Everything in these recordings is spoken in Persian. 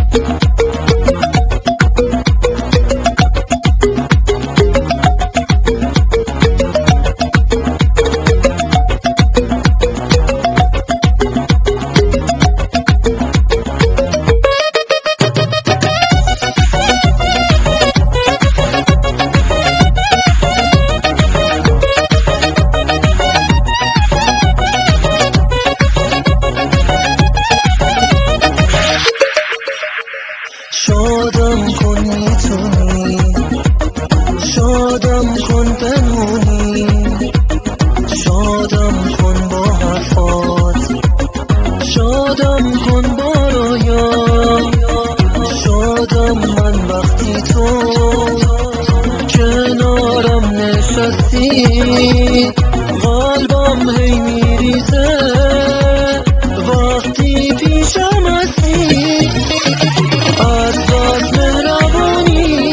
شادم کن میتونی، شادم کن بمونی، شادم کن با حرفات، شادم کن با رویات، شادم من وقتی تو کنارم نشستی، قلبم هی میریزه وقتی پیشم هستی. از بس مهربانی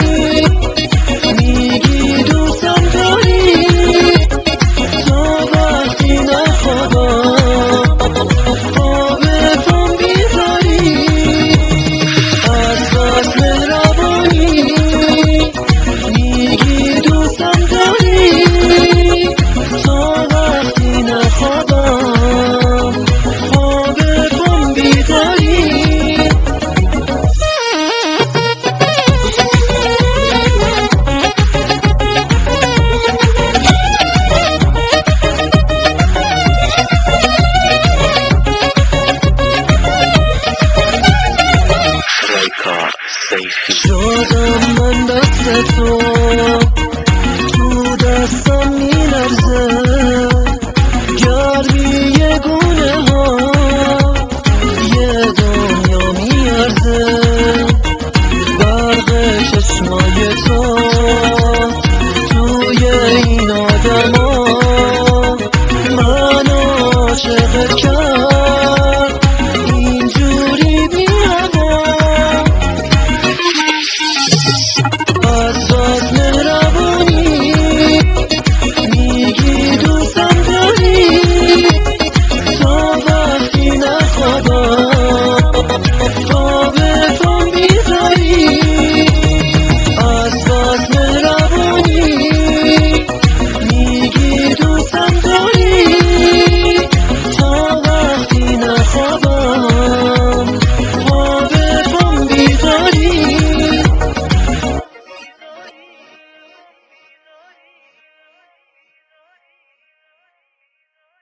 میگی دوستم داری، تا وقتی نخوابم خواب پام بیداری. از بس مهربانی میگی دوستم داری، تا وقتی نخوابم خواب پام بیداری. شادم من دست تو